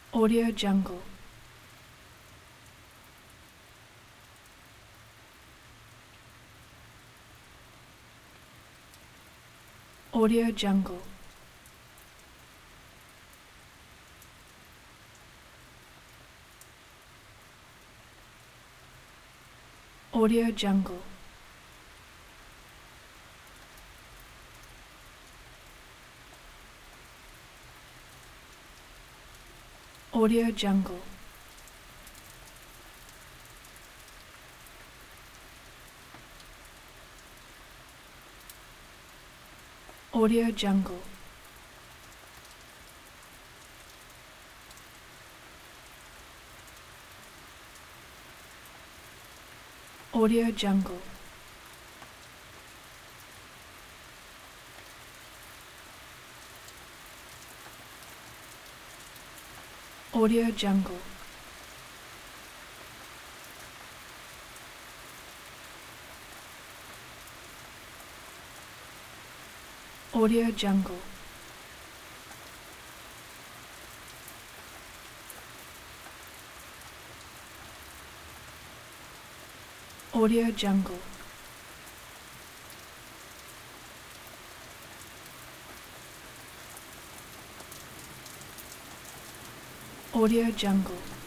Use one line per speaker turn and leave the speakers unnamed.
Audio Jungle. Audio Jungle. Audio Jungle. Audio Jungle. Audio Jungle. Audio Jungle. Audio Jungle. Audio Jungle. Audio Jungle. Audio Jungle.